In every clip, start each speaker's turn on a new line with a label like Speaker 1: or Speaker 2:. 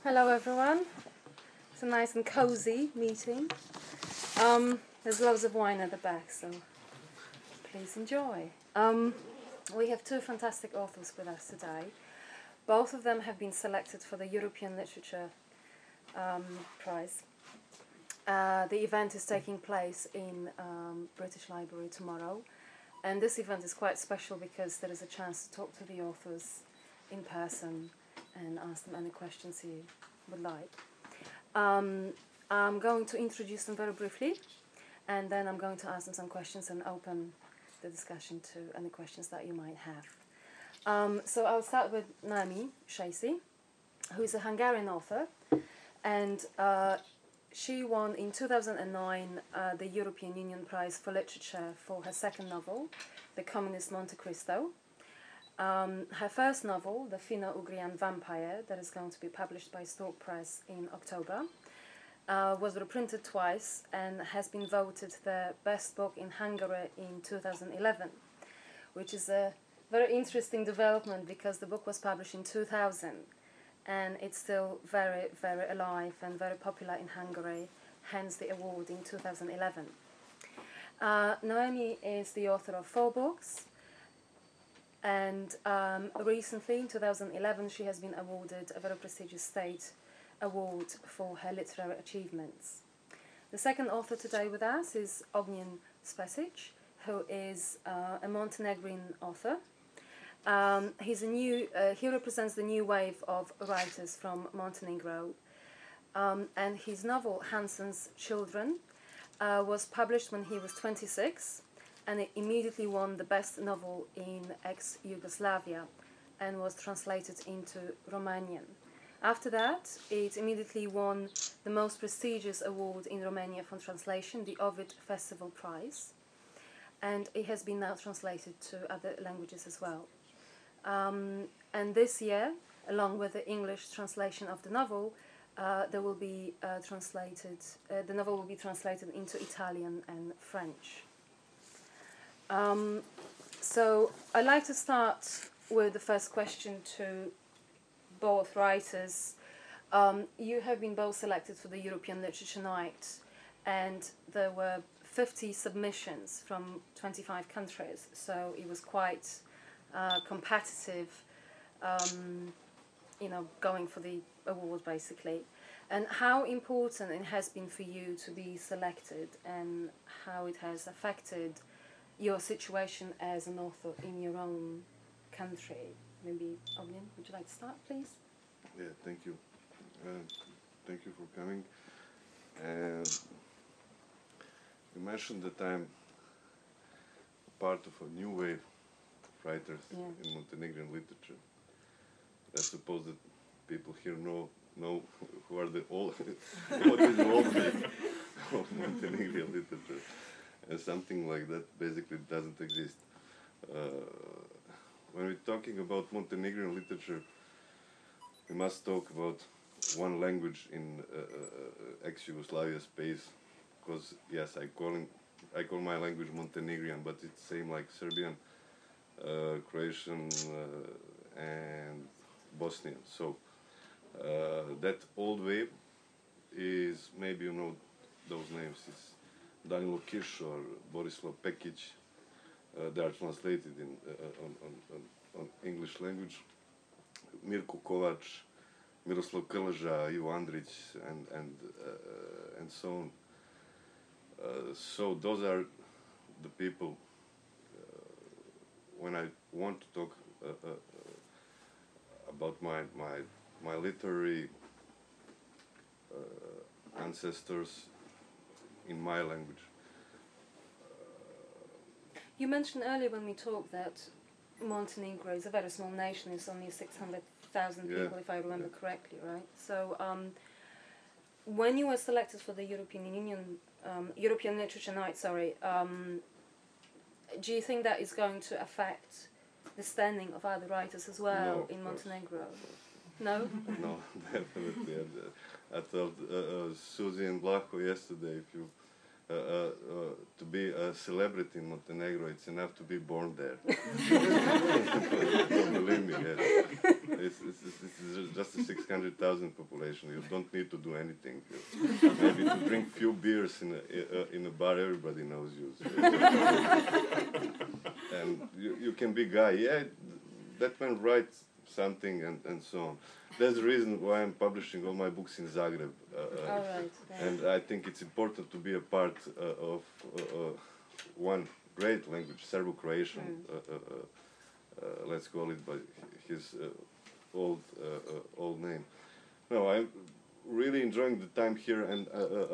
Speaker 1: Hello everyone. It's a nice and cozy meeting. There's loads of wine at the back, so please enjoy. We have two fantastic authors with us today. Both of them have been selected for the European Literature Prize. The event is taking place in British Library tomorrow, and this event is quite special because there is a chance to talk to the authors in person and ask them any questions you would like. I'm going to introduce them very briefly, and then I'm going to ask them some questions and open the discussion to any questions that you might have. So I'll start with Noemi Szejsi, who is a Hungarian author, and she won in 2009 the European Union Prize for Literature for her second novel, The Communist Monte Cristo. Her first novel, The Finno-Ugrian Vampire, that is going to be published by Stork Press in October, was reprinted twice and has been voted the best book in Hungary in 2011, which is a very interesting development because the book was published in 2000 and it's still very, very alive and very popular in Hungary, hence the award in 2011. Noemi is the author of 4 books. And recently, in 2011, she has been awarded a very prestigious state award for her literary achievements. The second author today with us is Ognjen Spesic, who is a Montenegrin author. He represents the new wave of writers from Montenegro. And his novel, Hansen's Children, was published when he was 26. And it immediately won the best novel in ex-Yugoslavia and was translated into Romanian. After that, it immediately won the most prestigious award in Romania for translation, the Ovid Festival Prize, and it has been now translated to other languages as well. And this year, along with the English translation of the novel, the novel will be translated into Italian and French. So I'd like to start with the first question to both writers. You have been both selected for the European Literature Night, and there were 50 submissions from 25 countries, so it was quite competitive, going for the award basically. And how important it has been for you to be selected and how it has affected your situation as an author in your own country. Maybe, Ognjen, would you like to start, please?
Speaker 2: Yeah, thank you. Thank you for coming. You mentioned that I'm part of a new wave of writers in Montenegrin literature. I suppose that people here know who are the old, what is the old wave of Montenegrin literature. And something like that basically doesn't exist. When we're talking about Montenegrin literature, we must talk about one language in ex-Yugoslavia space, because yes, I call my language Montenegrin, but it's same like Serbian, Croatian, and Bosnian. So that old wave is, maybe you know those names, is Danilo Kiš or Borislav Pekic. They are translated on English language. Mirko Kovac, Miroslav Krleža, Ivo Andrić, and so on. So those are the people. When I want to talk about my literary ancestors in my language.
Speaker 1: You mentioned earlier when we talked that Montenegro is a very small nation. It's only 600,000 people, if I remember correctly, right? So when you were selected for the European Literature Night, do you think that is going to affect the standing of other writers as well in Montenegro? No?
Speaker 2: No, definitely. I told Susie and Vlaho yesterday, if you to be a celebrity in Montenegro, it's enough to be born there. Don't believe me, yes. It's just a 600,000 population. You don't need to do anything. Maybe to drink few beers in a bar, everybody knows you. So and you can be guy. Yeah, that man writes something and so on. That's the reason why I'm publishing all my books in Zagreb.
Speaker 1: All right. Yeah.
Speaker 2: And I think it's important to be a part of one great language, Serbo-Croatian. Let's call it by his old name. No, I'm really enjoying the time here, and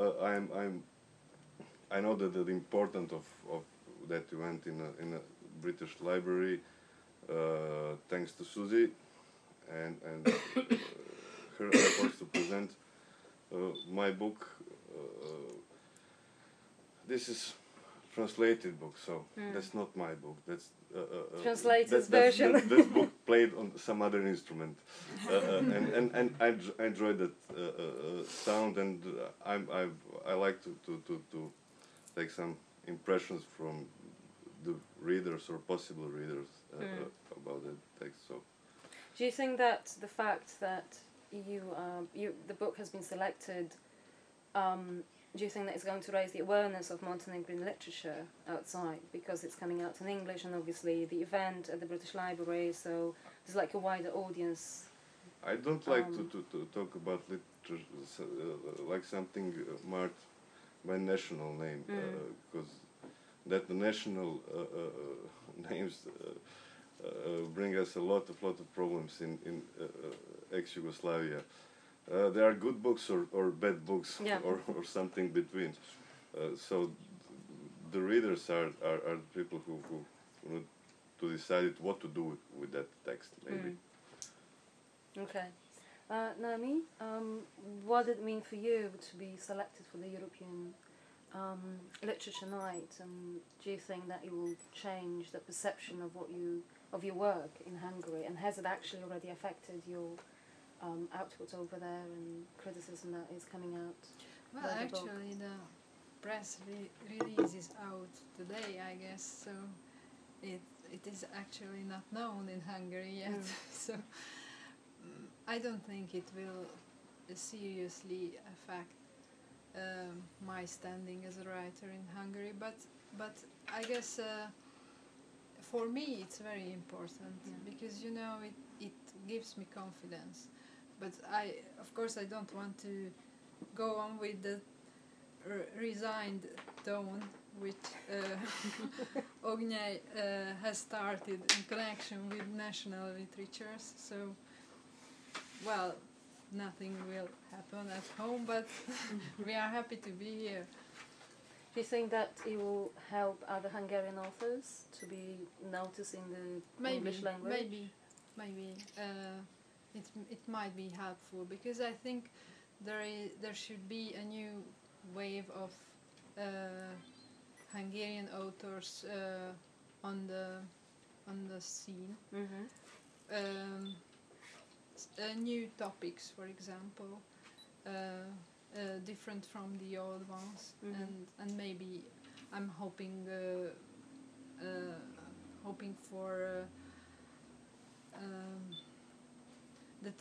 Speaker 2: I know that the importance of that event in a British library, thanks to Susie and her efforts to present my book. This is translated book, so that's not my book. That's
Speaker 1: Translated version.
Speaker 2: This book played on some other instrument, and I enjoyed that sound, and I like to take some impressions from the readers or possible readers about the text. So,
Speaker 1: do you think that the fact that the book has been selected, do you think that it's going to raise the awareness of Montenegrin literature outside, because it's coming out in English, and obviously the event at the British Library, so there's like a wider audience?
Speaker 2: I don't like to talk about literature like something marked by national name, because that the national names bring us a lot of problems in ex-Yugoslavia. There are good books or bad books,
Speaker 1: yeah.
Speaker 2: or something between. So the readers are people who need to decide what to do with that text, maybe.
Speaker 1: Okay. Naomi, what did it mean for you to be selected for the European Literature Night, and do you think that it will change the perception of your work in Hungary, and has it actually already affected your output over there and criticism that is coming out?
Speaker 3: Well, actually, the press release is out today, I guess, so it is actually not known in Hungary yet. So I don't think it will seriously affect my standing as a writer in Hungary, but I guess for me it's very important, because it gives me confidence. But of course I don't want to go on with the resigned tone which Ognjej has started in connection with national literatures. So, well, nothing will happen at home, but we are happy to be here.
Speaker 1: Do you think that it will help other Hungarian authors to be noticed in the English language?
Speaker 3: Maybe. It might be helpful, because I think there should be a new wave of Hungarian authors on the scene. New topics, for example, different from the old ones, and maybe I'm hoping for that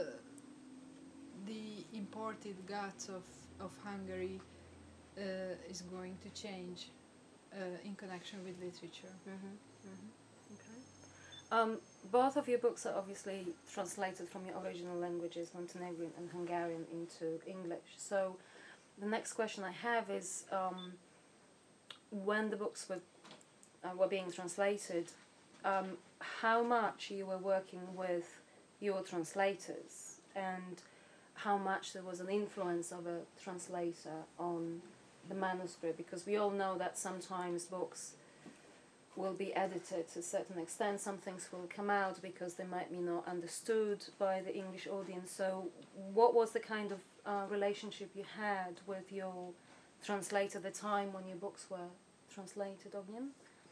Speaker 3: the imported gods of Hungary is going to change in connection with literature.
Speaker 1: Okay. Both of your books are obviously translated from your original languages, Montenegrin and Hungarian, into English. So the next question I have is, when the books were being translated, how much you were working with your translators, and how much there was an influence of a translator on the manuscript, because we all know that sometimes books will be edited to a certain extent, some things will come out because they might be not understood by the English audience. So what was the kind of relationship you had with your translator at the time when your books were translated, Ognjen?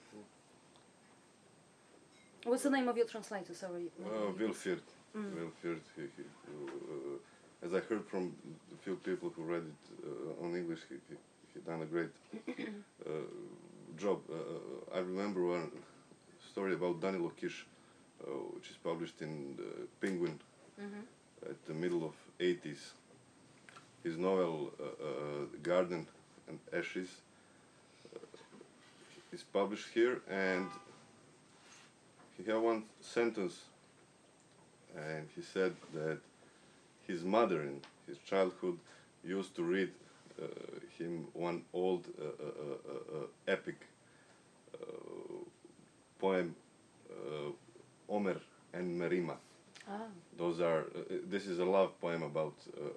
Speaker 1: What's the name of your translator, sorry?
Speaker 2: Wilfried. Wilfried. As I heard from a few people who read it on English, he done a great job. I remember one story about Danilo Kiš, which is published in the Penguin
Speaker 1: Mm-hmm.
Speaker 2: at the middle of 80s. His novel Garden and Ashes is published here, and he had one sentence, and he said that his mother in his childhood used to read him one old epic poem, Omer and Merima.
Speaker 1: Ah.
Speaker 2: Those are. This is a love poem about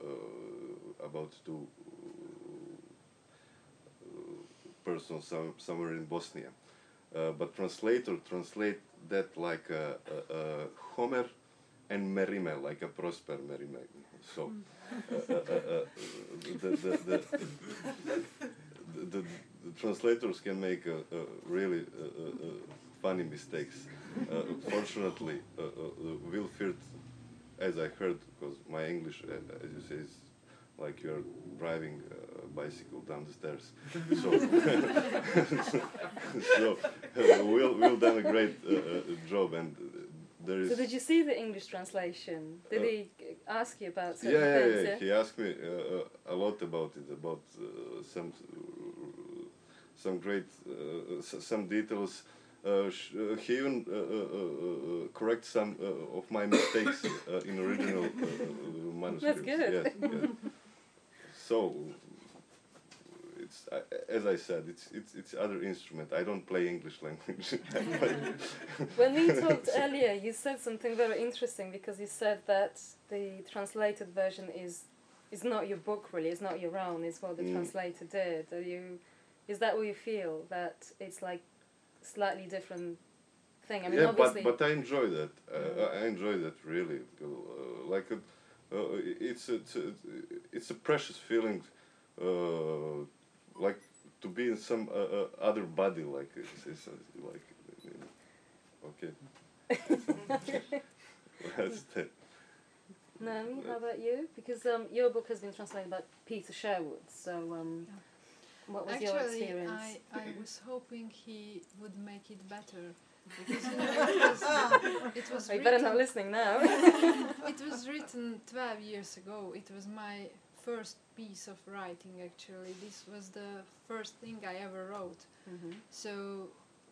Speaker 2: two persons somewhere in Bosnia. But translators translate that like Homer and Merime, like a Prosper Merime. So the translators can make really funny mistakes. Fortunately, Wilfrid, as I heard, because my English, as you say, is like you're driving a bicycle down the stairs. So, Will done a great job, and there is.
Speaker 1: So did you see the English translation? Did he ask you about certain
Speaker 2: Yeah,
Speaker 1: things?
Speaker 2: yeah. He asked me a lot about it, about some great some details. He even corrects some of my mistakes in original manuscripts.
Speaker 1: That's good.
Speaker 2: Yes, yes. So it's as I said, it's other instrument. I don't play English language.
Speaker 1: When we talked earlier, you said something very interesting, because you said that the translated version is not your book really, it's not your own, it's what the translator did. Is that what you feel, that it's like slightly different thing? I mean,
Speaker 2: yeah,
Speaker 1: obviously.
Speaker 2: but I enjoy that. I enjoy that really. Like it's a precious feeling, like to be in some other body. Like it's like okay. That's that.
Speaker 1: Naomi, how about you? Because your book has been translated by Peter Sherwood, so what was your
Speaker 3: Actually,
Speaker 1: experience?
Speaker 3: I was hoping he would make it better, because it was
Speaker 1: You better not
Speaker 3: written,
Speaker 1: listening now.
Speaker 3: it was written 12 years ago. It was my first piece of writing, actually. This was the first thing I ever wrote.
Speaker 1: Mm-hmm.
Speaker 3: So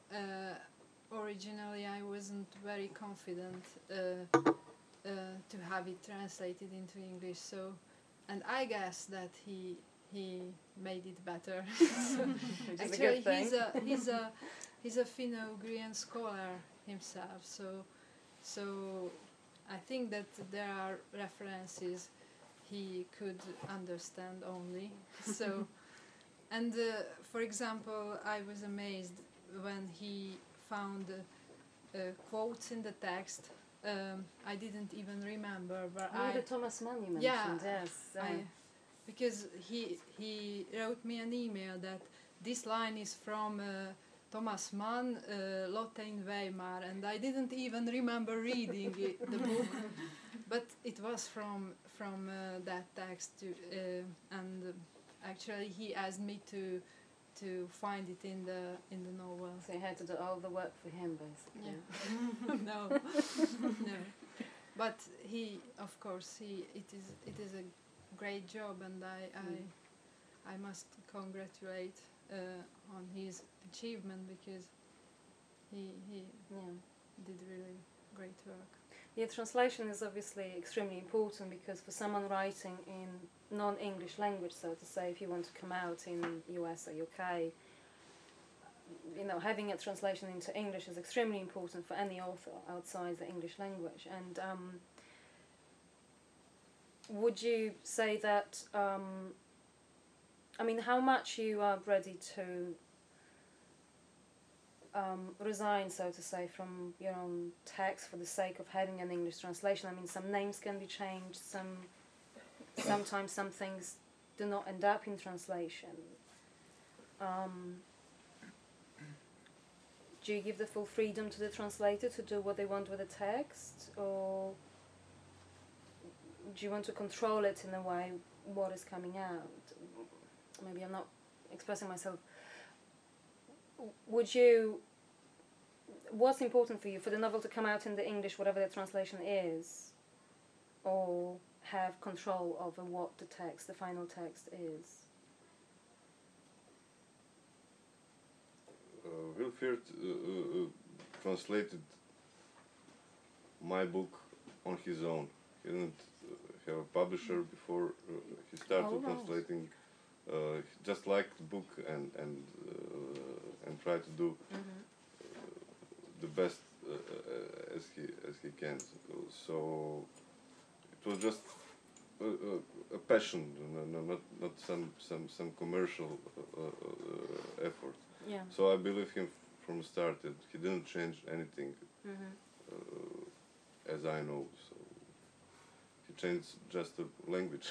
Speaker 3: originally I wasn't very confident to have it translated into English. So, and I guess that he made it better. So
Speaker 1: Which is a
Speaker 3: actually,
Speaker 1: good thing.
Speaker 3: he's a Finno-Ugrian scholar himself. So I think that there are references he could understand only. So, and for example, I was amazed when he found quotes in the text. I didn't even remember, but
Speaker 1: The Thomas Mann you mentioned,
Speaker 3: Yeah,
Speaker 1: yes.
Speaker 3: because he wrote me an email that this line is from Thomas Mann, Lotte in Weimar, and I didn't even remember reading the book, but it was from that text, and actually he asked me to find it in the novel.
Speaker 1: So you had to do all the work for him, basically.
Speaker 3: Yeah. No, no. But he, of course, it is a great job, and I must congratulate on his achievement, because he did really great work.
Speaker 1: Yeah, translation is obviously extremely important, because for someone writing in non-English language, so to say, if you want to come out in US or UK, having a translation into English is extremely important for any author outside the English language. And would you say that, how much you are ready to resign, so to say, from your own text for the sake of having an English translation? I mean, some names can be changed, sometimes some things do not end up in translation. Do you give the full freedom to the translator to do what they want with the text, or do you want to control it in a way what is coming out? Maybe I'm not expressing myself. Would you what's important for you? For the novel to come out in the English, whatever the translation is, or have control over what the text, the final text is?
Speaker 2: Wilfried translated my book on his own. He didn't have a publisher before he started translating. He just liked the book and tried to do the best as he can. So it was just a passion, not some commercial effort.
Speaker 1: Yeah.
Speaker 2: So I believe him from the start that he didn't change anything, as I know. So he changed just the language,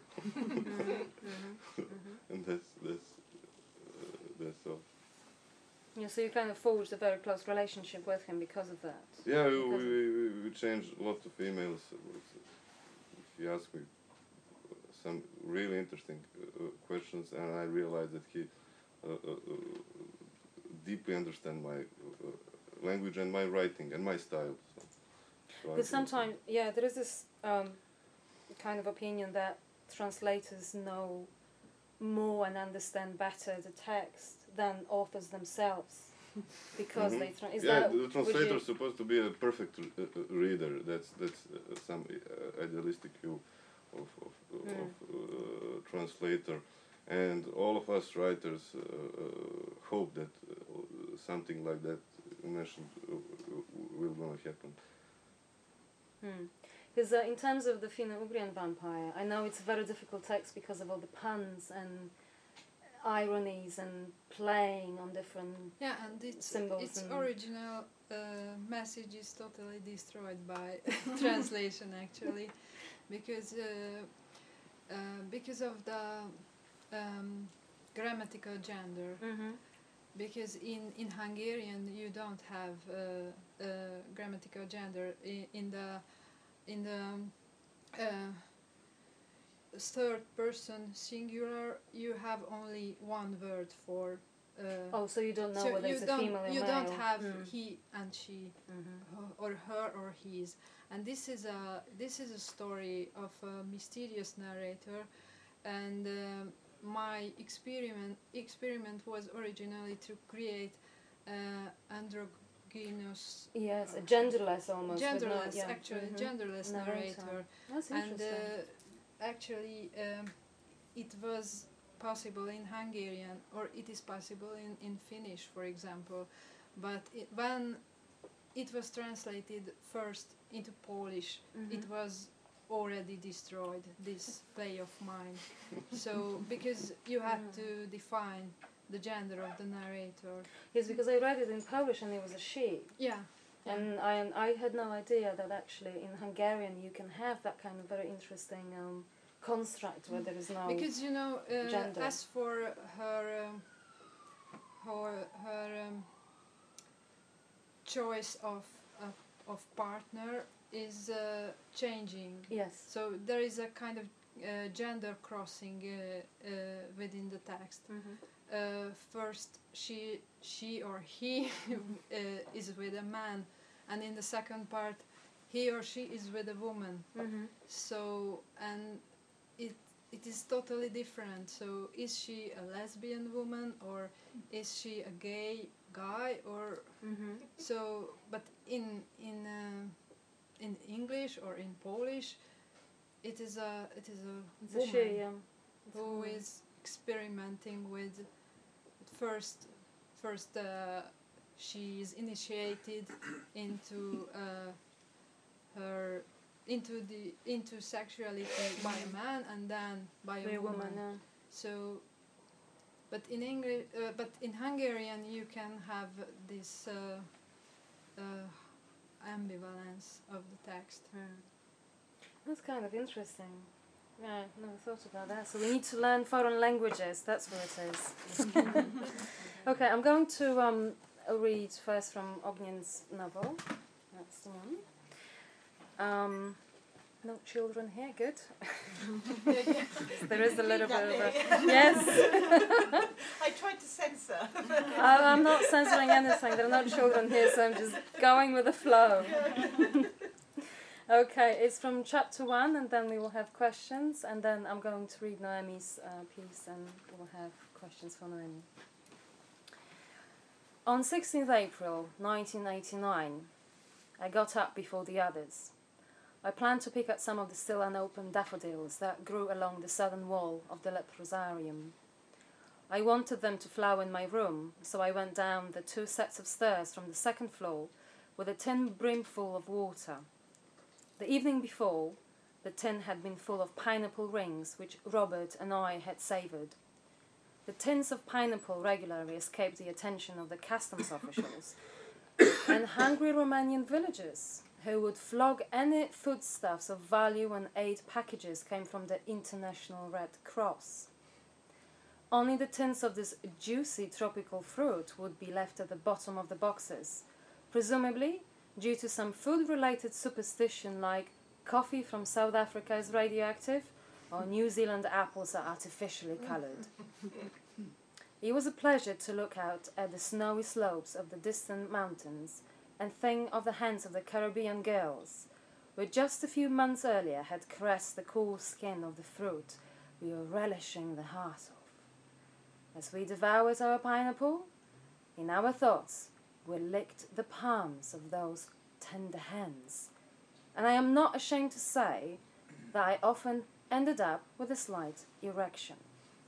Speaker 2: and that's all.
Speaker 1: Yeah, so you kind of forged a very close relationship with him because of that.
Speaker 2: Yeah, we changed a lot of emails. He asked me some really interesting questions, and I realized that he deeply understands my language and my writing and my style. So
Speaker 1: But sometimes, yeah, there is this kind of opinion that translators know more and understand better the text than authors themselves, because they
Speaker 2: the translator is supposed to be a perfect reader. That's some idealistic view of translator, and all of us writers hope that something like that you mentioned will gonna happen.
Speaker 1: Because in terms of the Finno-Ugrian vampire, I know it's a very difficult text because of all the puns and ironies and playing on different symbols.
Speaker 3: Its original message is totally destroyed by translation, actually, because of the grammatical gender. Because in Hungarian you don't have grammatical gender. In the third person singular you have only one word for.
Speaker 1: So you don't know whether it's a female or male.
Speaker 3: You don't have he and she, or her or his. And this is a story of a mysterious narrator, and my experiment was originally to create androgynous.
Speaker 1: Yes, a genderless almost.
Speaker 3: Genderless, actually, genderless narrator.
Speaker 1: That's
Speaker 3: and actually, it was possible in Hungarian, or it is possible in Finnish, for example. But when it was translated first into Polish, it was already destroyed, this play of mind. So, because you had to define the gender of the narrator.
Speaker 1: Yes, because I read it in Polish and it was a she.
Speaker 3: Yeah.
Speaker 1: And I had no idea that actually in Hungarian you can have that kind of very interesting construct where there is no
Speaker 3: because
Speaker 1: gender.
Speaker 3: As for her choice of partner is changing.
Speaker 1: Yes.
Speaker 3: So there is a kind of gender crossing within the text. First, she or he is with a man, and in the second part, he or she is with a woman. So, and it is totally different. So, is she a lesbian woman, or is she a gay guy, or so? But in English or in Polish, it is a woman
Speaker 1: she,
Speaker 3: who is experimenting with. First, she is initiated into into sexuality by a man, and then by a woman. So, but in English, but in Hungarian, you can have this ambivalence of the text.
Speaker 1: That's kind of interesting. Yeah, never thought about that. So we need to learn foreign languages. That's what it is. Okay, I'm going to read first from Ognien's novel. That's the one. No children here, good. There is a little bit of a... Yes.
Speaker 4: I tried to censor.
Speaker 1: I'm not censoring anything. There are no children here, so I'm just going with the flow. Okay, it's from chapter 1, and then we will have questions, and then I'm going to read Noemi's piece, and we'll have questions for Noemi. On 16th April 1989, I got up before the others. I planned to pick up some of the still unopened daffodils that grew along the southern wall of the leprosarium. I wanted them to flower in my room, so I went down the 2 sets of stairs from the 2nd floor with a tin brimful of water. The evening before, the tin had been full of pineapple rings, which Robert and I had savoured. The tins of pineapple regularly escaped the attention of the customs officials and hungry Romanian villagers, who would flog any foodstuffs of value when aid packages came from the International Red Cross. Only the tins of this juicy tropical fruit would be left at the bottom of the boxes, presumably due to some food-related superstition like coffee from South Africa is radioactive or New Zealand apples are artificially coloured. It was a pleasure to look out at the snowy slopes of the distant mountains and think of the hands of the Caribbean girls, which just a few months earlier had caressed the cool skin of the fruit we were relishing the heart of. As we devoured our pineapple, in our thoughts we licked the palms of those tender hands, and I am not ashamed to say that I often ended up with a slight erection.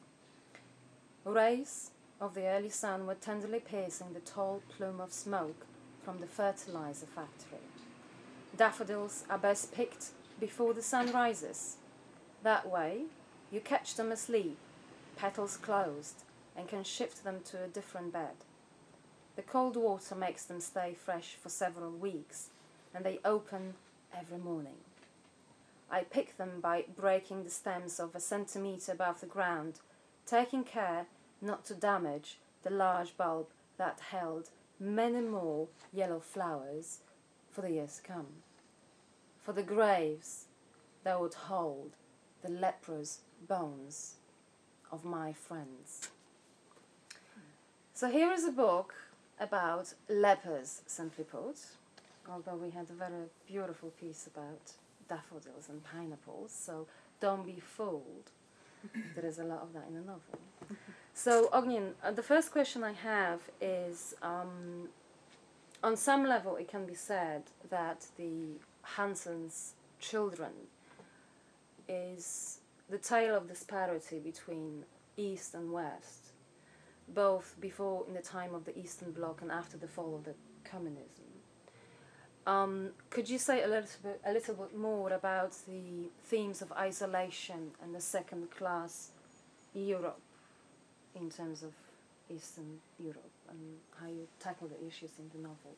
Speaker 1: Rays of the early sun were tenderly piercing the tall plume of smoke from the fertilizer factory. Daffodils are best picked before the sun rises. That way, you catch them asleep, petals closed, and can shift them to a different bed. The cold water makes them stay fresh for several weeks, and they open every morning. I pick them by breaking the stems of a centimetre above the ground, taking care not to damage the large bulb that held many more yellow flowers for the years to come. For the graves that would hold the leprous bones of my friends. So here is a book about lepers, simply put, although we had a very beautiful piece about daffodils and pineapples, so don't be fooled. There is a lot of that in the novel. So, Ognjen, the first question I have is, on some level it can be said that the Hansen's Children is the tale of disparity between East and West, both before in the time of the Eastern Bloc and after the fall of the communism. Could you say a little bit more about the themes of isolation and the second-class Europe in terms of Eastern Europe and how you tackle the issues in the novel,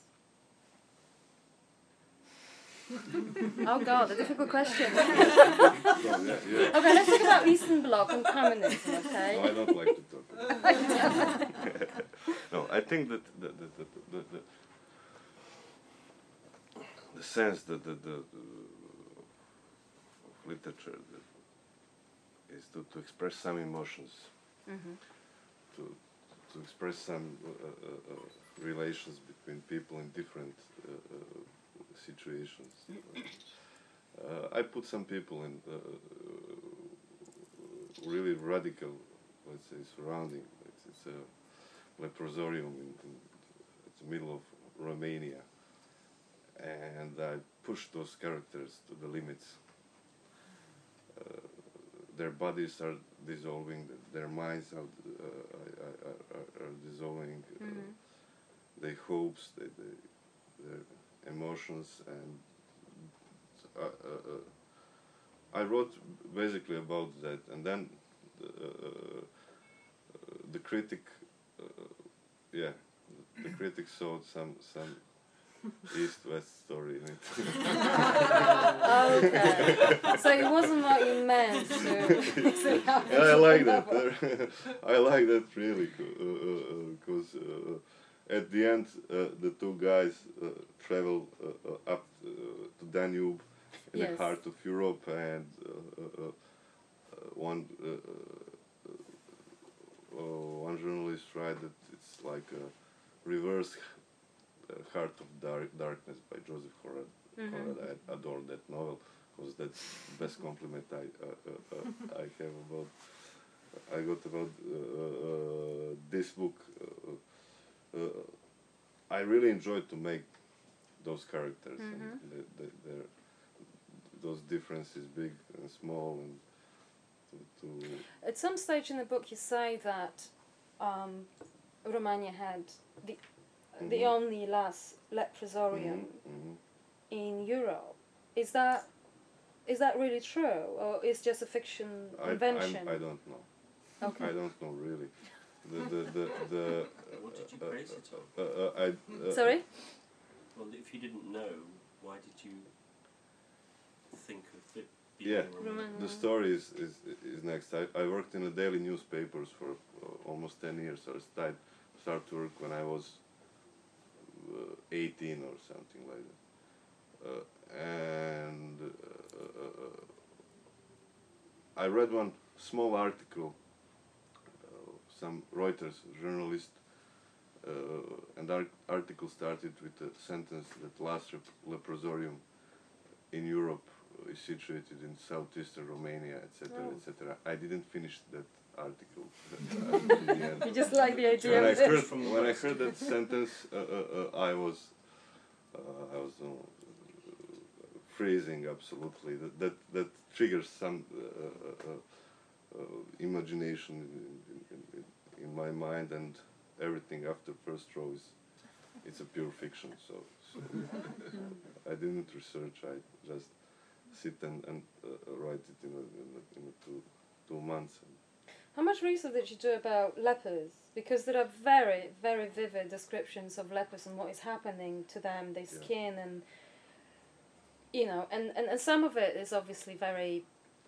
Speaker 1: please? Oh God, a difficult question.
Speaker 2: Yeah.
Speaker 1: Okay, let's talk about Eastern Bloc and communism, okay?
Speaker 2: No, I don't like to talk about it. No, I think that the sense that the literature is to express some emotions, to express some relations between people in different situations. I put some people in really radical, let's say, surrounding. It's a leprosarium in the middle of Romania, and I push those characters to the limits. Their bodies are dissolving, their minds are dissolving, their hopes, their emotions, and I wrote basically about that, and then the critic, the critic saw some East-West story in it.
Speaker 1: Okay. So it wasn't what you meant to.
Speaker 2: I like that. I like that really, because at the end the two guys travel up to Danube in the
Speaker 1: Yes.
Speaker 2: heart of Europe, and one one journalist write that it's like a reverse Heart of Darkness by Joseph Conrad. I adore that novel because that's the best compliment I have about I got about this book. I really enjoyed to make those characters and those differences, big and small, and to
Speaker 1: At some stage in the book, you say that Romania had the only last leprosarium in Europe. Is that really true, or is just a fiction invention?
Speaker 2: I don't know.
Speaker 1: Okay.
Speaker 2: I don't know really.
Speaker 5: What did you base it on?
Speaker 1: Sorry?
Speaker 5: Well, if you didn't know, why did you think of it being
Speaker 2: Yeah,
Speaker 5: Romania?
Speaker 2: the story is next. I worked in the daily newspapers for almost 10 years. So I started to work when I was 18 or something like that. And I read one small article, some Reuters journalist, and the article started with a sentence that last leprosarium in Europe is situated in southeastern Romania, etc., etc. I didn't finish that article. At the end.
Speaker 1: You just like the idea
Speaker 2: When
Speaker 1: of this.
Speaker 2: when I heard that sentence, I was freezing absolutely. That triggers some imagination in my mind, and everything after first row it's a pure fiction. So I didn't research. I just sit and write it in 2 months.
Speaker 1: How much research did you do about lepers? Because there are very, very vivid descriptions of lepers and what is happening to them, their skin, and you know, and some of it is obviously very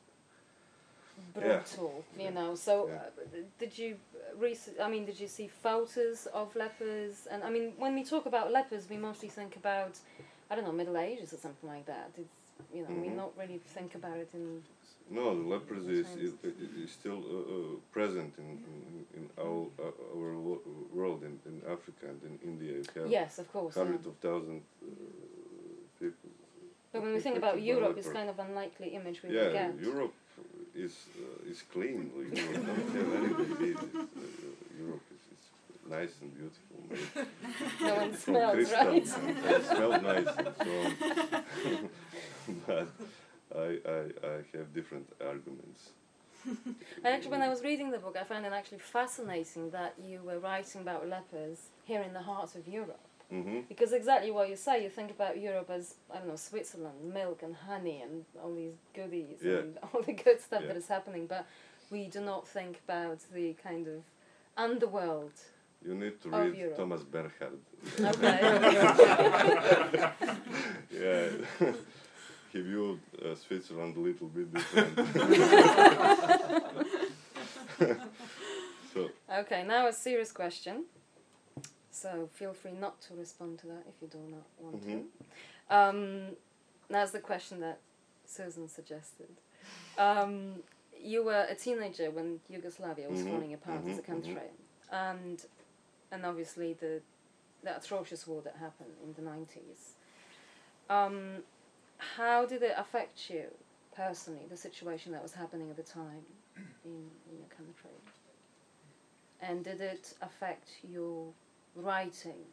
Speaker 1: brutal, you know. So, did you did you see photos of lepers? And I mean, when we talk about lepers, we mostly think about, I don't know, Middle Ages or something like that. It's, you know, we don't really think about it in.
Speaker 2: No, the leprosy is still present in our world, in Africa and in India. You have
Speaker 1: Yes, of course.
Speaker 2: hundreds of thousands people.
Speaker 1: But when we think about Europe, it's kind of unlikely image we would get.
Speaker 2: Europe is clean. Europe don't have any diseases. Europe is nice and beautiful.
Speaker 1: No one
Speaker 2: From
Speaker 1: smells,
Speaker 2: crystal,
Speaker 1: right?
Speaker 2: and it smells nice and so on. But I have different arguments.
Speaker 1: Actually, when I was reading the book, I found it actually fascinating that you were writing about lepers here in the heart of Europe. Because exactly what you say, you think about Europe as, I don't know, Switzerland, milk and honey and all these goodies and all the good stuff that is happening, but we do not think about the kind of underworld.
Speaker 2: You need to read
Speaker 1: Europe.
Speaker 2: Thomas Bernhard.
Speaker 1: Okay.
Speaker 2: Yeah. He viewed Switzerland a little bit different. So.
Speaker 1: Okay, now a serious question. So feel free not to respond to that if you do not want to. Now's the question that Susan suggested. You were a teenager when Yugoslavia was falling apart as a country, and obviously the atrocious war that happened in the 90s. How did it affect you personally, the situation that was happening at the time in your country? And did it affect your writing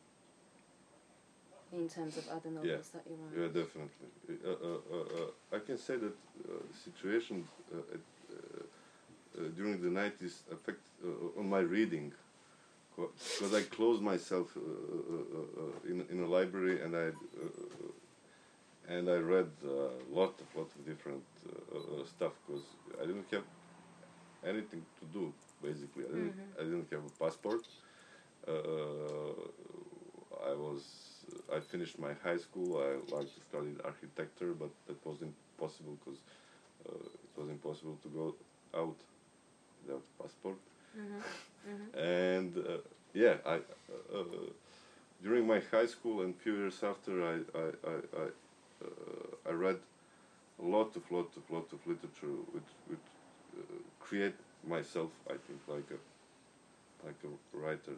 Speaker 1: in terms of other novels that you write?
Speaker 2: Yeah, definitely. I can say that the situation during the 90s affect on my reading, because I closed myself in a library, and I read a lot of different stuff, because I didn't have anything to do. Basically, I didn't have a passport. I finished my high school. I liked to study architecture, but that wasn't possible because it was impossible to go out without a passport. And during my high school and few years after, I read a lot of literature which create myself, I think, like a writer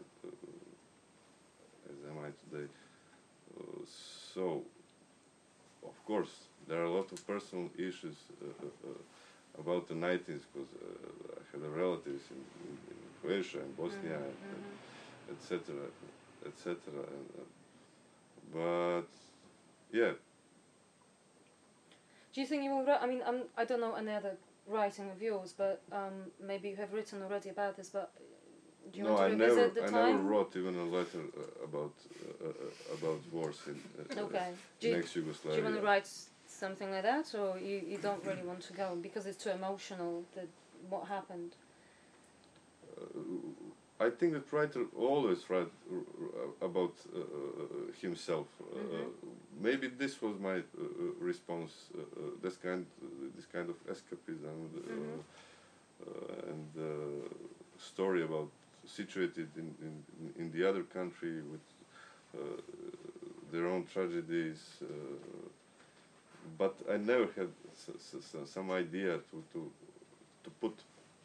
Speaker 2: as am I today. So, of course, there are a lot of personal issues about the 90s, because I had relatives in Croatia and Bosnia, etc., etc. But yeah.
Speaker 1: Do you think you will write? I mean, I don't know any other writing of yours, but maybe you have written already about this. But do you want to revisit the time?
Speaker 2: I never wrote even a letter about wars in ex-Yugoslavia.
Speaker 1: Do you want to write something like that, or you don't really want to go because it's too emotional? What happened?
Speaker 2: I think that writer always write about himself. Maybe this was my response. This kind of escapism and story about situated in the other country with their own tragedies. But I never had some idea to put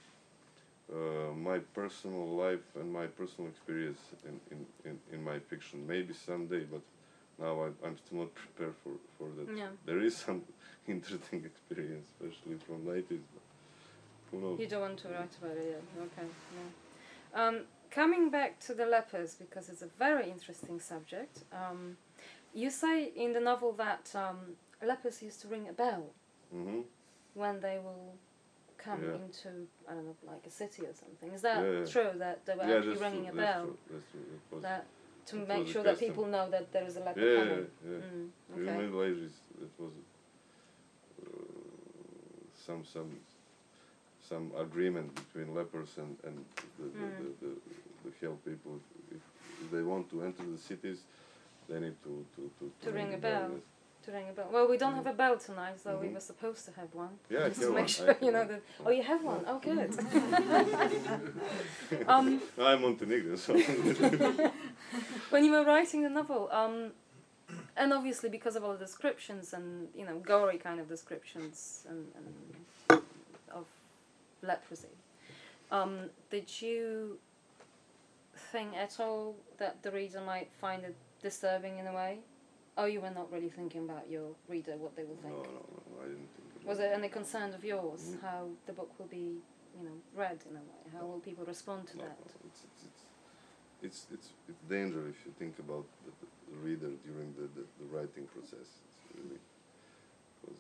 Speaker 2: my personal life and my personal experience in my fiction. Maybe someday, but now I'm still not prepared for that.
Speaker 1: Yeah.
Speaker 2: There is some interesting experience, especially from 90s. But who knows?
Speaker 1: You don't want to write about it yet. Okay. Yeah. Coming back to the lepers, because it's a very interesting subject. You say in the novel that lepers used to ring a bell when they will come into, I don't know, like a city or something. Is that true, that they were actually ringing a bell?
Speaker 2: That's true.
Speaker 1: To make sure that people know that there is a leper coming?
Speaker 2: In the Middle Ages, it was some agreement between lepers and the hill people. If they want to enter the cities, they need to
Speaker 1: ring a bell. To ring a bell. Well, we don't have a bell tonight, so we were supposed to have one.
Speaker 2: Yeah,
Speaker 1: just to make sure you know that. Oh, you have one. Oh, good.
Speaker 2: I'm Montenegro, so.
Speaker 1: When you were writing the novel, and obviously because of all the descriptions and gory kind of descriptions and of leprosy, did you think at all that the reader might find it disturbing in a way? Oh, you were not really thinking about your reader, what they will think?
Speaker 2: No, I didn't think about it.
Speaker 1: Was there any concern of yours, how the book will be, read in a way? How will people respond to that?
Speaker 2: No, it's dangerous if you think about the reader during the writing process. It's really, because,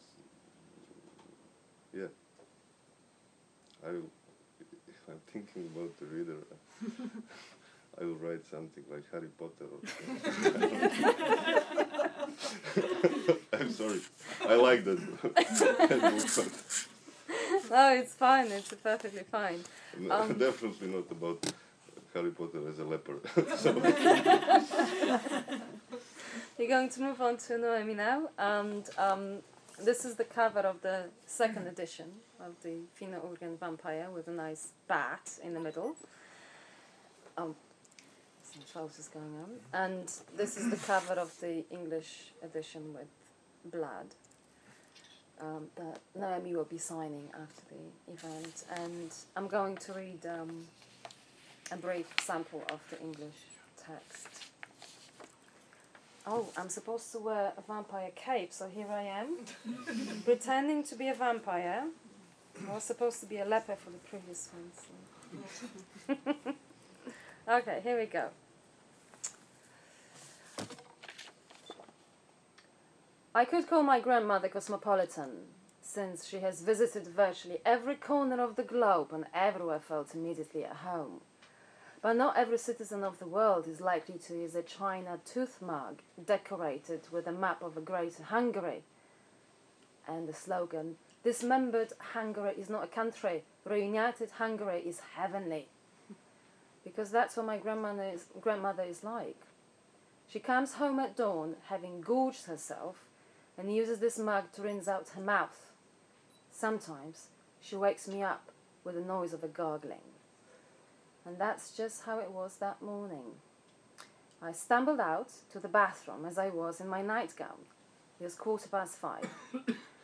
Speaker 2: if I'm thinking about the reader, I will write something like Harry Potter or I'm sorry. I like that book.
Speaker 1: No, it's fine. It's perfectly fine.
Speaker 2: Definitely not about Harry Potter as a leper.
Speaker 1: We're going to move on to Noemi now, and this is the cover of the second edition of the Finno-Ugrian Vampire with a nice bat in the middle. Some trousers going on, and this is the cover of the English edition with blood that Noemi will be signing after the event, and I'm going to read a brief sample of the English text. Oh, I'm supposed to wear a vampire cape, so here I am, pretending to be a vampire. I was supposed to be a leper for the previous one. So. Okay, here we go. I could call my grandmother cosmopolitan, since she has visited virtually every corner of the globe and everywhere felt immediately at home. But not every citizen of the world is likely to use a china tooth mug decorated with a map of a greater Hungary. And the slogan, "Dismembered Hungary is not a country, reunited Hungary is heavenly." Because that's what my grandmother is like. She comes home at dawn, having gorged herself, and uses this mug to rinse out her mouth. Sometimes she wakes me up with the noise of a gargling. And that's just how it was that morning. I stumbled out to the bathroom as I was in my nightgown. It was 5:15.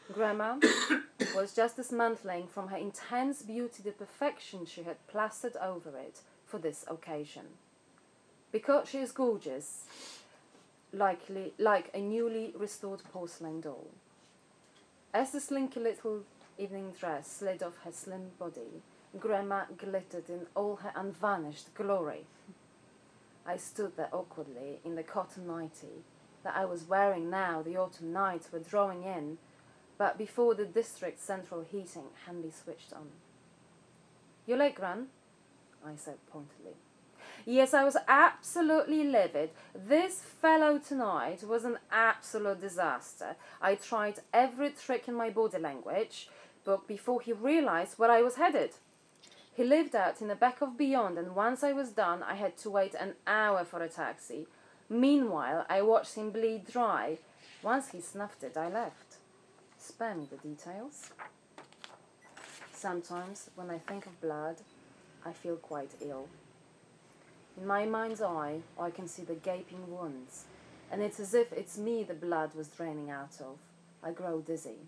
Speaker 1: Grandma was just dismantling from her intense beauty the perfection she had plastered over it for this occasion. Because she is gorgeous, like a newly restored porcelain doll. As the slinky little evening dress slid off her slim body, Grandma glittered in all her unvarnished glory. I stood there awkwardly in the cotton nightie that I was wearing now the autumn nights were drawing in, but before the district's central heating hadn't been switched on. "You're late, Gran," I said pointedly. Yes, I was absolutely livid. This fellow tonight was an absolute disaster. I tried every trick in my body language, but before he realized where I was headed. He lived out in the back of Beyond, and once I was done, I had to wait an hour for a taxi. Meanwhile, I watched him bleed dry. Once he snuffed it, I left. Spare me the details. Sometimes, when I think of blood, I feel quite ill. In my mind's eye, I can see the gaping wounds, and it's as if it's me the blood was draining out of. I grow dizzy.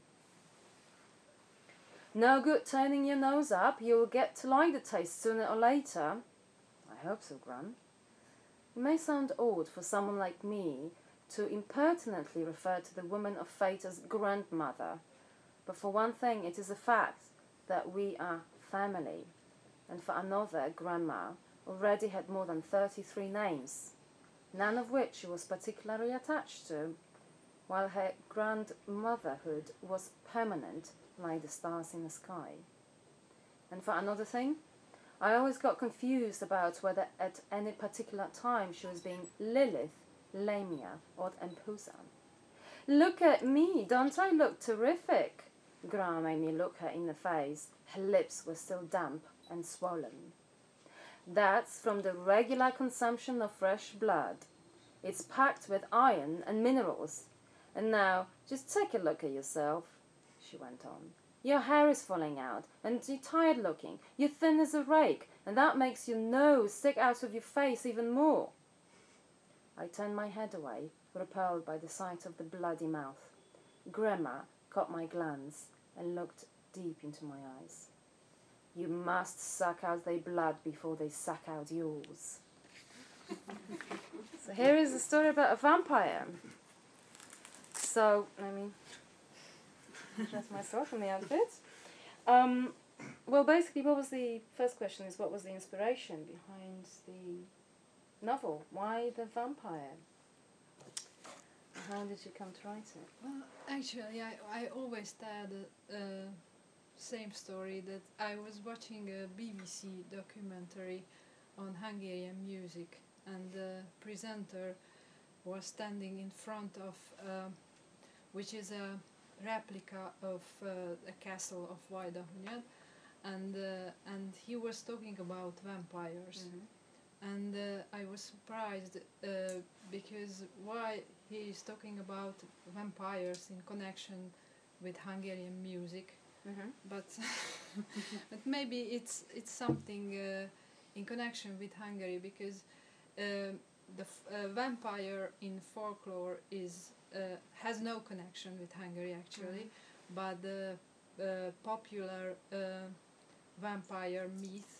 Speaker 1: No good turning your nose up. You'll get to like the taste sooner or later. I hope so, Gran. It may sound odd for someone like me to impertinently refer to the woman of fate as grandmother, but for one thing, it is a fact that we are family, and for another, Grandma already had more than 33 names, none of which she was particularly attached to, while her grandmotherhood was permanent like the stars in the sky. And for another thing, I always got confused about whether at any particular time she was being Lilith, Lamia, or Empusa. "Look at me, don't I look terrific?" Gra made me look her in the face. Her lips were still damp and swollen. "That's from the regular consumption of fresh blood. It's packed with iron and minerals. And now, just take a look at yourself," she went on. "Your hair is falling out, and you're tired looking. You're thin as a rake, and that makes your nose stick out of your face even more." I turned my head away, repelled by the sight of the bloody mouth. Grandma caught my glance and looked deep into my eyes. "You must suck out their blood before they suck out yours." So here is a story about a vampire. So, let me dress myself in the outfit. Well, basically, what was the first question is what was the inspiration behind the novel? Why the vampire? How did you come to write it?
Speaker 3: Well, actually, I always tell the same story that I was watching a BBC documentary on Hungarian music, and the presenter was standing in front of, which is a replica of a castle of Vajdahunyad, and he was talking about vampires.
Speaker 1: Mm-hmm.
Speaker 3: And I was surprised because why he is talking about vampires in connection with Hungarian music,
Speaker 1: Mm-hmm.
Speaker 3: but but maybe it's something in connection with Hungary, because the vampire in folklore is has no connection with Hungary actually, but the popular vampire myth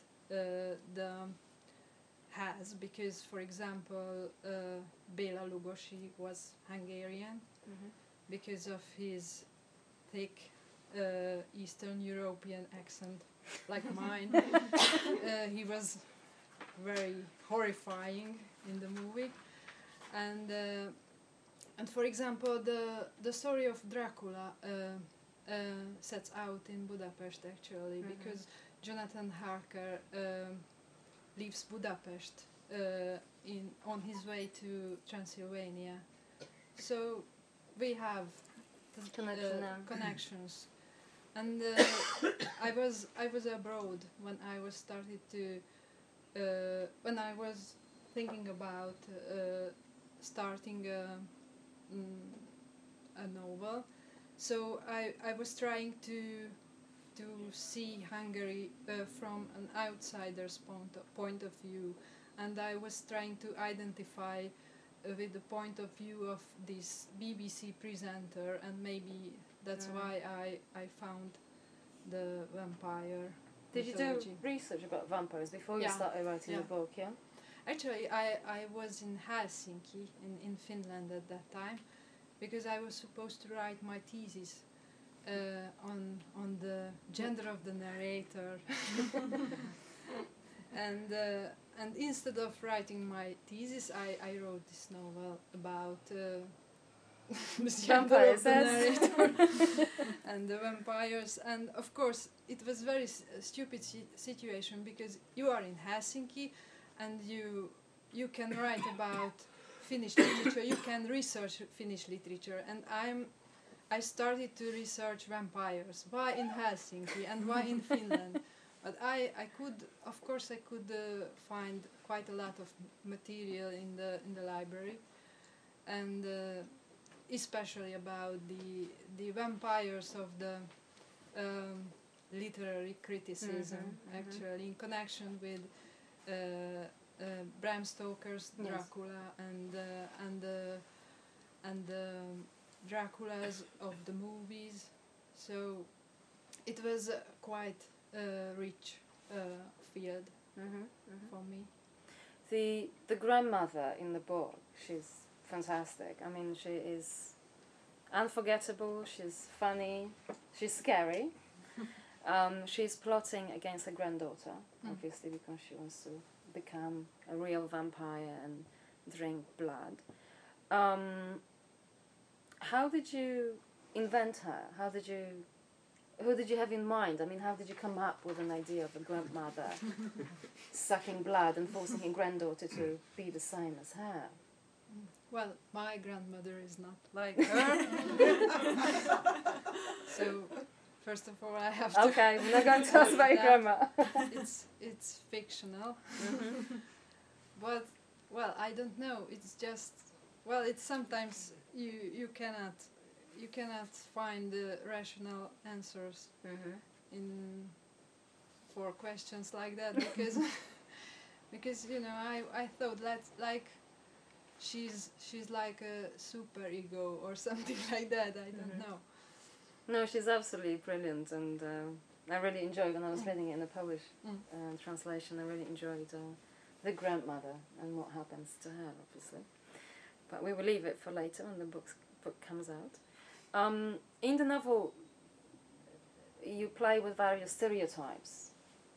Speaker 3: has, because for example Béla Lugosi was Hungarian because of his thick Eastern European accent like mine. He was very horrifying in the movie, and for example the story of Dracula sets out in Budapest actually, because Jonathan Harker leaves Budapest on his way to Transylvania, so we have connections. And I was abroad when I was started to when I was thinking about starting a novel. So I was trying to see Hungary from an outsider's point of view, and I was trying to identify with the point of view of this BBC presenter, and maybe that's why I found the vampire
Speaker 1: Did you
Speaker 3: mythology.
Speaker 1: do research about vampires before you
Speaker 3: Yeah.
Speaker 1: started writing
Speaker 3: Yeah.
Speaker 1: the book, yeah?
Speaker 3: Actually, I was in Helsinki, in Finland at that time, because I was supposed to write my thesis on the gender of the narrator. And instead of writing my thesis, I wrote this novel about the gender
Speaker 1: Vampires,
Speaker 3: of the narrator and the vampires. And of course, it was very stupid situation, because you are in Helsinki, and you can write about Finnish literature, you can research Finnish literature, and I started to research vampires. Why in Helsinki and why in Finland? But I could, of course, I could find quite a lot of material in the library, and especially about the vampires of the literary criticism, actually, in connection with Bram Stoker's Dracula and the Draculas of the movies. So it was quite a rich field for me.
Speaker 1: The grandmother in the book, she's fantastic. I mean, she is unforgettable, she's funny, she's scary. She's plotting against her granddaughter, obviously, because she wants to become a real vampire and drink blood. How did you invent her? Who did you have in mind? I mean, how did you come up with an idea of a grandmother sucking blood and forcing her granddaughter to be the same as her?
Speaker 3: Well, my grandmother is not like her. So, first of all, I have to...
Speaker 1: Okay, we're not going to talk about your grandma.
Speaker 3: It's fictional. But, well, I don't know. It's just... Well, it's sometimes you cannot find the rational answers for questions like that, because you know I thought that like she's like a super ego or something like that. I don't know.
Speaker 1: No, she's absolutely brilliant, and I really enjoyed when I was reading it in the Polish translation. I really enjoyed the grandmother and what happens to her, obviously. But we will leave it for later when the book comes out. In the novel, you play with various stereotypes,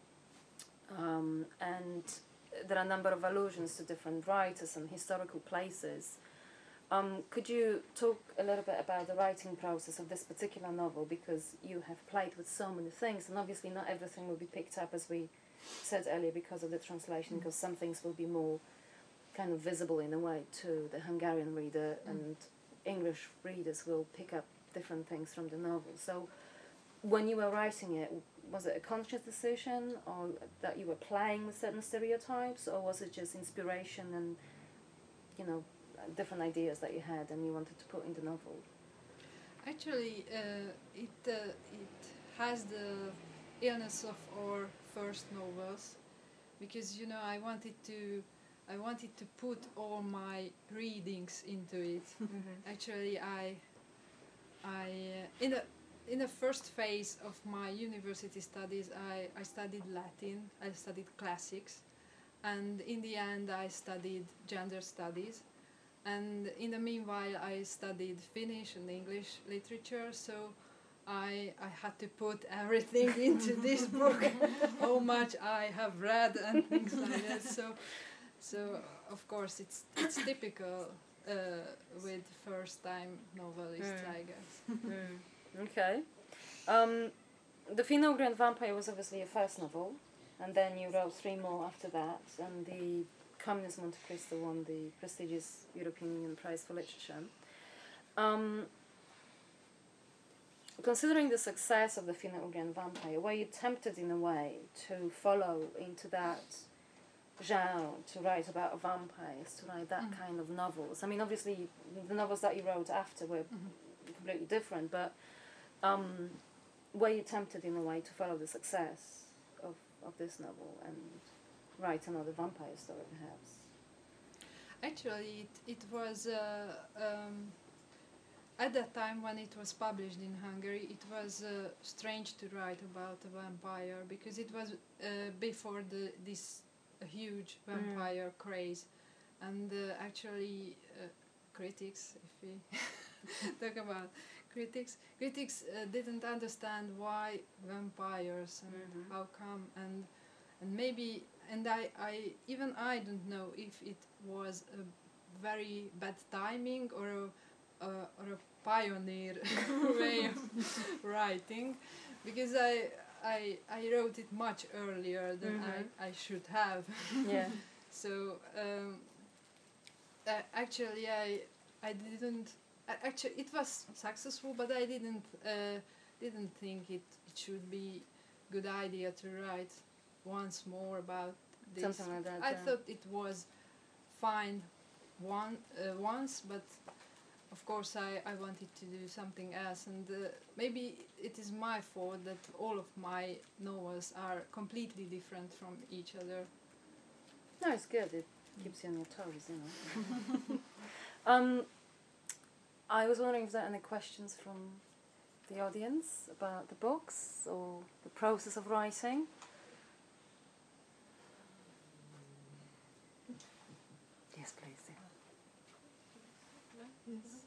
Speaker 1: and there are a number of allusions to different writers and historical places. Could you talk a little bit about the writing process of this particular novel, because you have played with so many things, and obviously not everything will be picked up, as we said earlier, because of the translation, because some things will be more kind of visible in a way to the Hungarian reader, and English readers will pick up different things from the novel. So when you were writing it, was it a conscious decision, or that you were playing with certain stereotypes, or was it just inspiration and, you know, different ideas that you had and you wanted to put in the novel?
Speaker 3: Actually, it has the illness of our first novels, because you know I wanted to put all my readings into it. Actually, I in the first phase of my university studies, I studied Latin, I studied classics, and in the end I studied gender studies. And in the meanwhile, I studied Finnish and English literature, so I had to put everything into this book, how much I have read and things like that. So of course, it's typical with first-time novelists, I guess.
Speaker 1: Okay. The Female Grand Vampire was obviously your first novel, and then you wrote 3 more after that, and the Communist Monte Cristo won the prestigious European Union Prize for Literature. Considering the success of the Female Grand Vampire, were you tempted in a way to follow into that genre, to write about vampires, to write that kind of novels? I mean, obviously, the novels that you wrote after were completely different, but were you tempted in a way to follow the success of this novel and write another vampire story, perhaps?
Speaker 3: Actually, it was at that time when it was published in Hungary. It was strange to write about a vampire because it was before this huge vampire craze, and actually critics, if we talk about critics didn't understand why vampires and how come, and maybe, and I don't know if it was a very bad timing or a pioneer way of writing, because I wrote it much earlier than I should have.
Speaker 1: Yeah.
Speaker 3: So actually I didn't. Actually, it was successful, but I didn't think it should be good idea to write once more about this.
Speaker 1: Something like that.
Speaker 3: I thought it was fine once, but of course I wanted to do something else, and maybe it is my fault that all of my novels are completely different from each other.
Speaker 1: No, it's good. It keeps you on your toes, you know. I was wondering if there are any questions from the audience about the books or the process of writing. Yes, please.
Speaker 6: Yes.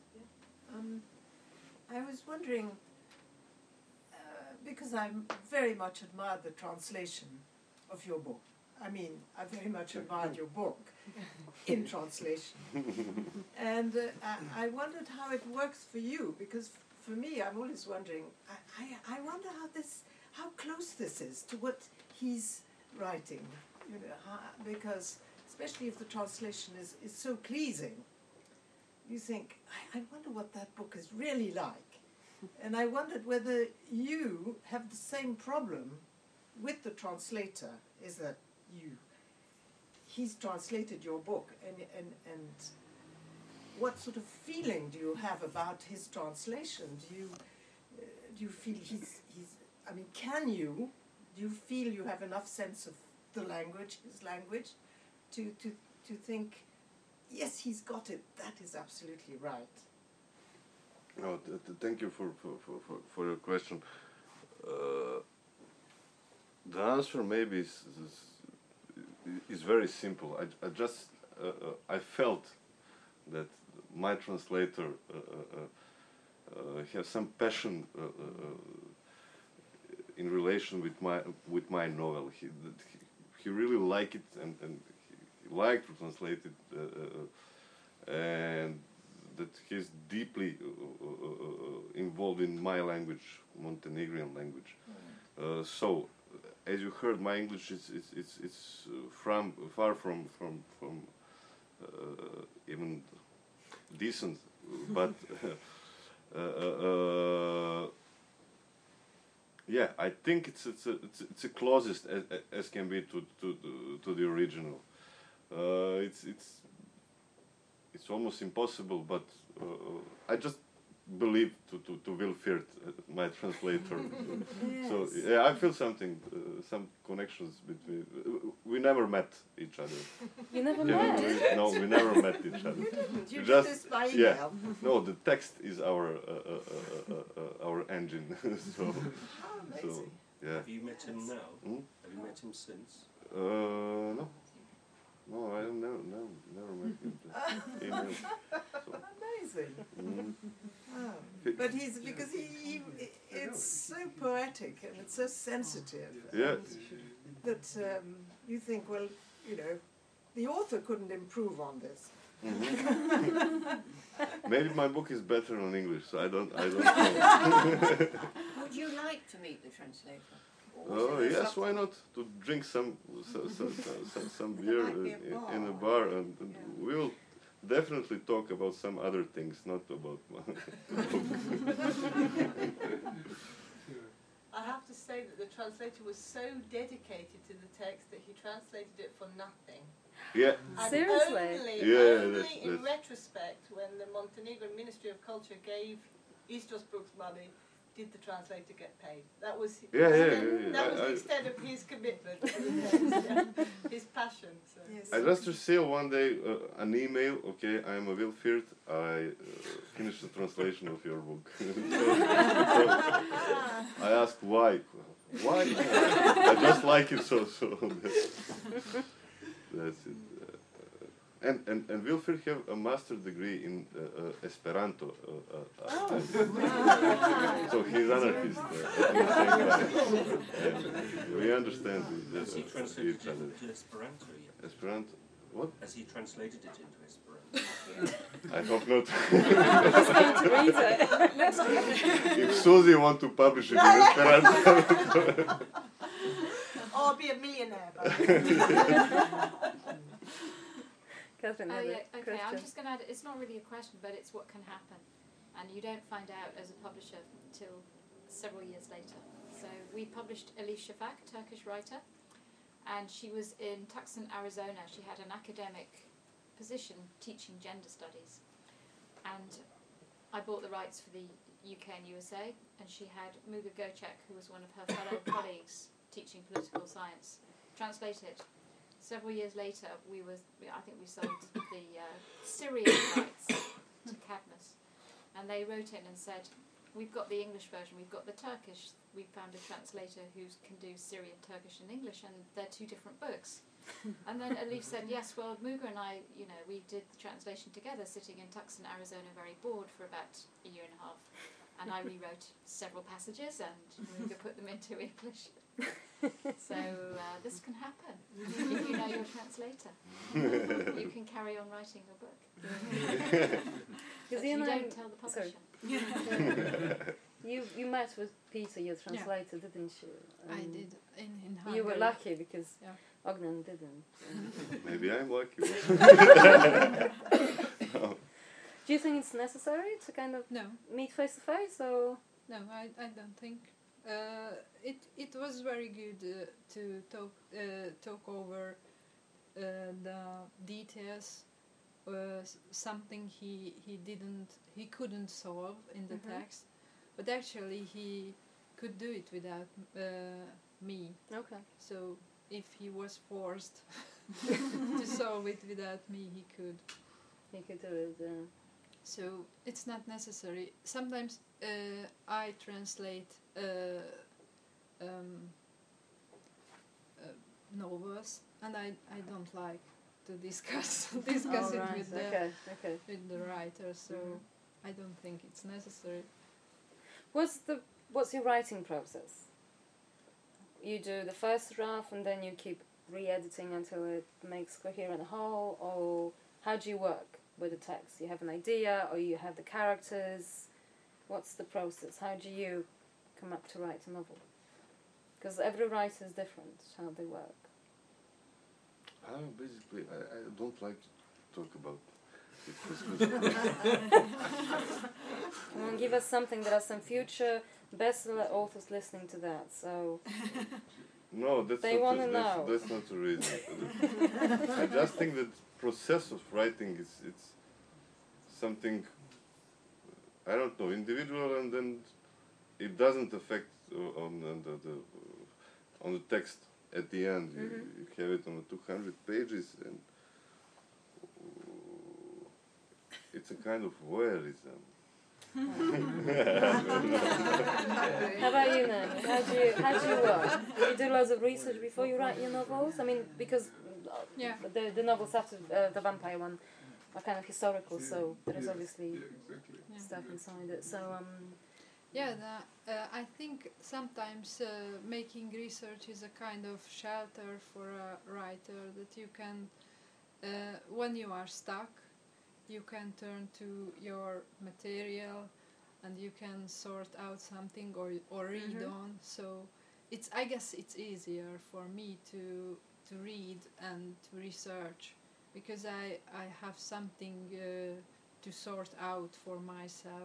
Speaker 6: I was wondering, because I very much admired the translation of your book. I mean, I very much admired your book in translation. And I wondered how it works for you, because for me, I'm always wondering, I wonder how close this is to what he's writing, you know, because especially if the translation is so pleasing, you think, I wonder what that book is really like. And I wondered whether you have the same problem with the translator, is that he's translated your book, and what sort of feeling do you have about his translation? Do you feel he's I mean, do you feel you have enough sense of the language, his language, to think, yes, he's got it, that is absolutely right?
Speaker 2: No, thank you for your question. The answer maybe is very simple. I just I felt that my translator has some passion in relation with my novel. He really liked it, and he liked to translate it, and that he's deeply involved in my language, Montenegrin language. So, as you heard, my English it's far from even decent, but yeah, I think it's the closest as can be to the original. It's almost impossible, but I just believe to Wilfried, my translator.
Speaker 6: Yes.
Speaker 2: So yeah, I feel something, some connections between. We never met each other.
Speaker 1: You never
Speaker 2: You know,
Speaker 1: met?
Speaker 2: no, we never met each other.
Speaker 6: You did
Speaker 2: Just-
Speaker 6: this by
Speaker 2: yeah.
Speaker 6: email.
Speaker 2: No, the text is our engine. So
Speaker 6: Oh, amazing.
Speaker 2: yeah.
Speaker 5: Have you met him now?
Speaker 2: Hmm?
Speaker 5: Have you met him since?
Speaker 2: No. No, I never met him. Just email. So,
Speaker 6: Amazing.
Speaker 2: mm.
Speaker 6: Oh. But because it's so poetic and it's so sensitive.
Speaker 2: Yeah.
Speaker 6: and That you think, well, you know, the author couldn't improve on this.
Speaker 2: Maybe my book is better in English, so I don't know.
Speaker 7: Would you like to meet the translator?
Speaker 2: Oh yes, why not? To drink some beer
Speaker 7: might be a
Speaker 2: in a
Speaker 7: bar.
Speaker 2: bar, and we'll definitely talk about some other things, not about my book.
Speaker 4: I have to say that the translator was so dedicated to the text that he translated it for nothing.
Speaker 2: Yeah.
Speaker 4: And
Speaker 1: Seriously?
Speaker 2: Yeah,
Speaker 4: only in
Speaker 2: that's-
Speaker 4: retrospect, when the Montenegrin Ministry of Culture gave East Bruks money, did the translator get paid? That was
Speaker 2: Yeah.
Speaker 4: that was the extent of his commitment to the text, yeah. His passion. So.
Speaker 6: Yes.
Speaker 2: I just received one day an email. Okay, I am a Wilfried. I finished the translation of your book. So I asked why. Why? I just like it so. That's it. And Wilfried have a master degree in Esperanto. So he's anarchist at the same time. And we understand
Speaker 5: Has he translated
Speaker 2: each
Speaker 5: it
Speaker 2: other.
Speaker 5: into Esperanto yet?
Speaker 2: Esperanto? What?
Speaker 5: Has he translated it into Esperanto?
Speaker 2: I hope not.
Speaker 1: Just going to read it.
Speaker 2: If Susie want to publish it in Esperanto.
Speaker 4: Oh, I'll be a millionaire. By then.
Speaker 1: Catherine,
Speaker 8: Oh
Speaker 1: have a
Speaker 8: yeah, okay. I'm
Speaker 1: question.
Speaker 8: just going to add. It's not really a question, but it's what can happen, and you don't find out as a publisher till several years later. So we published Elif Shafak, Turkish writer, and she was in Tucson, Arizona. She had an academic position teaching gender studies, and I bought the rights for the UK and USA, and she had Muga Gocek, who was one of her fellow colleagues teaching political science, translate it. Several years later, I think we sold the Syrian rights to Cadmus, and they wrote in and said, "We've got the English version, we've got the Turkish. We found a translator who can do Syrian, Turkish, and English, and they're two different books." And then Elif said, "Yes, well, Muga and I, we did the translation together, sitting in Tucson, Arizona, very bored for about a year and a half, and I rewrote several passages, and Muga put them into English." So this can happen if you know your translator. You can carry on writing your book. But you don't tell the publisher.
Speaker 1: You met with Peter, your translator, didn't you?
Speaker 3: I did in Hungary.
Speaker 1: You were lucky because
Speaker 3: Yeah.
Speaker 1: Ognan didn't.
Speaker 2: Maybe I'm lucky.
Speaker 1: Do you think it's necessary to kind of
Speaker 3: No,
Speaker 1: meet face to face, or?
Speaker 3: no, I don't think. It was very good to talk over the details. Something he couldn't solve in the text, but actually he could do it without me.
Speaker 1: Okay.
Speaker 3: So if he was forced to solve it without me, he could.
Speaker 1: You could do it.
Speaker 3: So it's not necessary. Sometimes I translate novels, and I don't like to discuss it
Speaker 1: right.
Speaker 3: with the
Speaker 1: Okay.
Speaker 3: with the writer. So I don't think it's necessary.
Speaker 1: What's your writing process? You do the first draft and then you keep re-editing until it makes coherent whole, or how do you work with the text? You have an idea, or you have the characters? What's the process? How do you come up to write a novel? Because every writer is different, how they work.
Speaker 2: Basically, I don't like to talk about it.
Speaker 1: Come on, give us something. There are some future bestseller authors listening to that, so
Speaker 2: No, that's
Speaker 1: They
Speaker 2: not
Speaker 1: wanna
Speaker 2: the,
Speaker 1: know.
Speaker 2: that's not the reason. I just think that process of writing it's something, I don't know, individual, and then it doesn't affect on the text at the end. You have it on 200 pages, and it's a kind of voyeurism.
Speaker 1: How about you, Naomi? How do you work? Do you do lots of research before you write your novels? I mean, because
Speaker 3: Yeah.
Speaker 1: the novels after the vampire one are kind of historical, so there is obviously stuff inside it. So
Speaker 3: Yeah, I think sometimes making research is a kind of shelter for a writer, that you can, when you are stuck, you can turn to your material and you can sort out something or read on. So I guess it's easier for me to read and to research, because I have something to sort out for myself.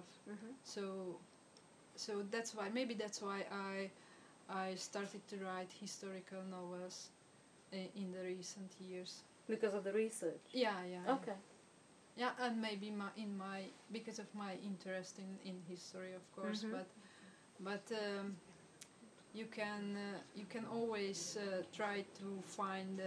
Speaker 3: So that's why I started to write historical novels in the recent years.
Speaker 1: because of the research.
Speaker 3: Yeah.
Speaker 1: Okay.
Speaker 3: Yeah, and maybe because of my interest in history, of course. but you can always try to find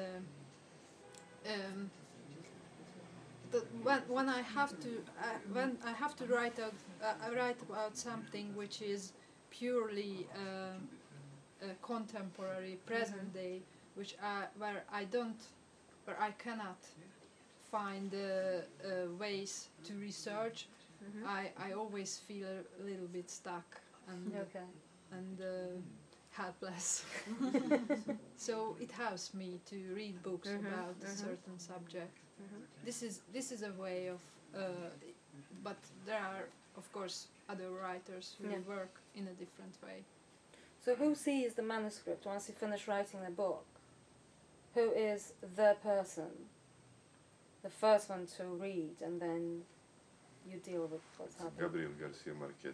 Speaker 3: when I have to write about something which is purely contemporary, present day, where I cannot find ways to research. I always feel a little bit stuck and helpless. So it helps me to read books about a certain subject. This is a way of, but there are of course other writers who work in a different way.
Speaker 1: So who sees the manuscript once you finish writing the book? Who is the person? The first one to read, and then you deal with what's happening.
Speaker 2: Gabriel Garcia Marquez.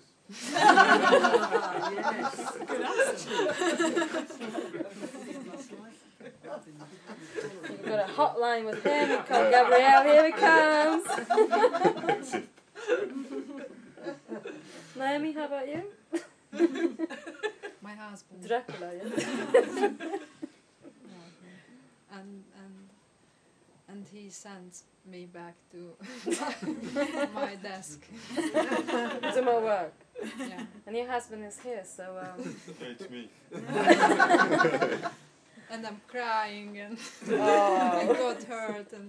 Speaker 6: Yes, good answer.
Speaker 1: You've got a hotline with him. Call Gabriel, here he comes.
Speaker 2: That's it.
Speaker 1: Naomi, how about you?
Speaker 3: My husband.
Speaker 1: Dracula, yeah.
Speaker 3: And he sends me back to my desk.
Speaker 1: Do more work.
Speaker 3: Yeah.
Speaker 1: And your husband is here, so
Speaker 2: It's me.
Speaker 3: And I'm crying and
Speaker 1: Oh.
Speaker 3: I got hurt and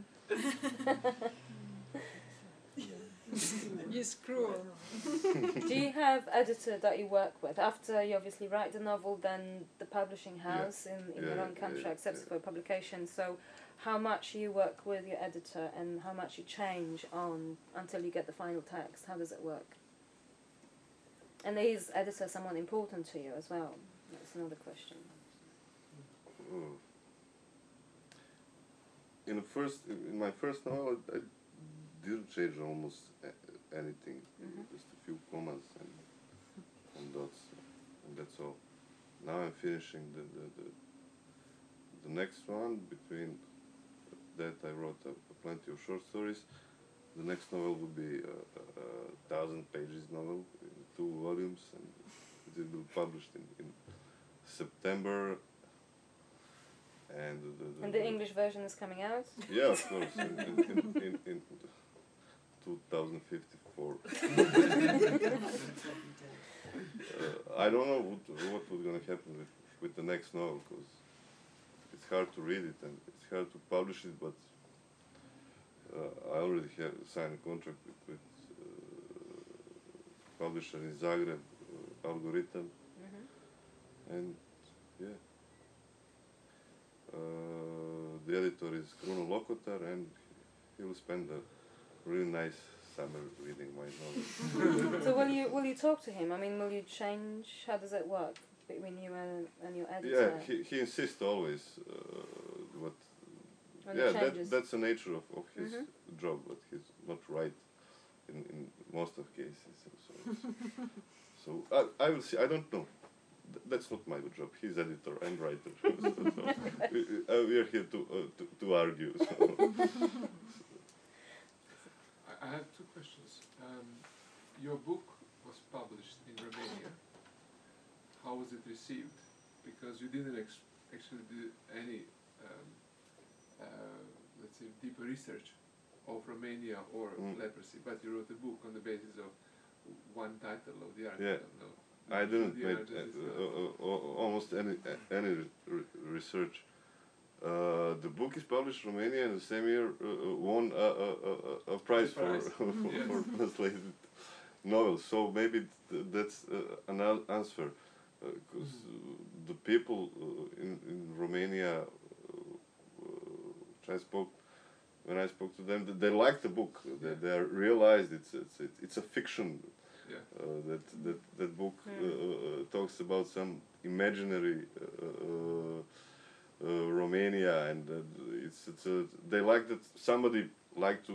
Speaker 3: he's cruel.
Speaker 1: do you have editor that you work with? After you obviously write the novel, then the publishing house in your own country accepts it for publication. So how much you work with your editor and how much you change on until you get the final text? How does it work? And is editor someone important to you as well? That's another question.
Speaker 2: In my first novel, I didn't change almost anything. Just a few commas and dots, and that's all. Now I'm finishing the next one. Between that, I wrote plenty of short stories. The next novel will be a 1,000 pages novel in 2 volumes, and it will be published in September. And
Speaker 1: the English version is coming out?
Speaker 2: Yeah, of course, in 2054. I don't know what was going to happen with the next novel, because it's hard to read it and it's hard to publish it, but I already have signed a contract with publisher in Zagreb, Algoritam, and yeah. The editor is Kruno Lokotar, and he will spend a really nice summer reading my novel.
Speaker 1: So will you talk to him? I mean, will you change? How does it work between you and your editor?
Speaker 2: Yeah, he insists always.
Speaker 1: On
Speaker 2: Yeah,
Speaker 1: the changes?
Speaker 2: that's the nature of his job, but he's not right in most of cases. So I will see. I don't know. That's not my job. He's editor and writer. We are here to argue. So.
Speaker 9: I have 2 questions. Your book was published in Romania. How was it received? Because you didn't actually do any, let's say, deeper research of Romania or leprosy, but you wrote a book on the basis of one title of the article.
Speaker 2: Yeah.
Speaker 9: No?
Speaker 2: I didn't make almost any research. The book is published in Romania, and the same year won a prize for translated novels. So maybe that's an answer, because the people in Romania, when I spoke to them, they liked the book. They realized it's a fiction.
Speaker 9: Yeah.
Speaker 2: That book talks about some imaginary Romania, and they like that somebody liked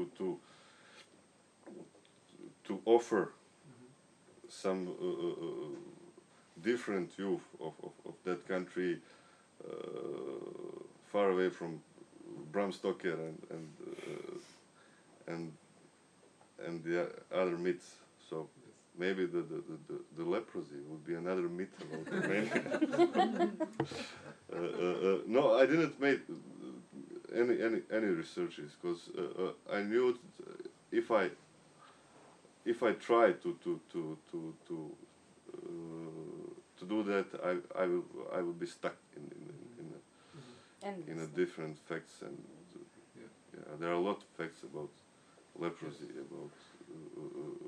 Speaker 2: to offer some different view of that country, far away from Bram Stoker and the other myths. So maybe the leprosy would be another myth about Romania. No, I didn't make any researches because I knew if I try to do that, I will be stuck in a different facts, and yeah, there are a lot of facts about leprosy, about